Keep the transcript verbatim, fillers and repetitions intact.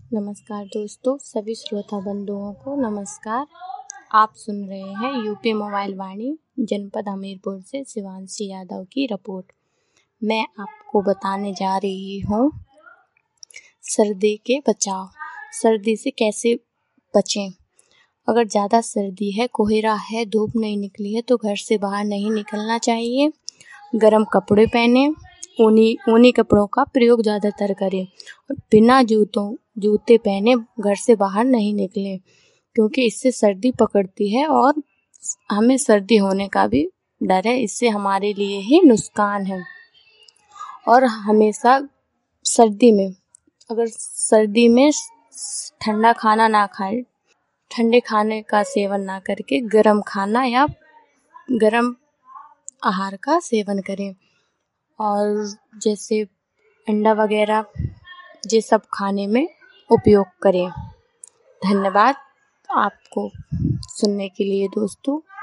नमस्कार दोस्तों, सभी श्रोता बंधुओं को नमस्कार। आप सुन रहे हैं यूपी मोबाइल वाणी जनपद हमीरपुर से शिवांशी यादव की रिपोर्ट। मैं आपको बताने जा रही हूँ सर्दी के बचाव। सर्दी से कैसे बचें। अगर ज़्यादा सर्दी है, कोहरा है, धूप नहीं निकली है तो घर से बाहर नहीं निकलना चाहिए। गर्म कपड़े पहने, ऊनी ऊनी कपड़ों का प्रयोग ज़्यादातर करें और बिना जूतों जूते पहने घर से बाहर नहीं निकलें, क्योंकि इससे सर्दी पकड़ती है और हमें सर्दी होने का भी डर है। इससे हमारे लिए ही नुकसान है। और हमेशा सर्दी में अगर सर्दी में ठंडा खाना ना खाएं, ठंडे खाने का सेवन ना करके गर्म खाना या गर्म आहार का सेवन करें। और जैसे अंडा वगैरह ये सब खाने में उपयोग करें। धन्यवाद आपको सुनने के लिए दोस्तों।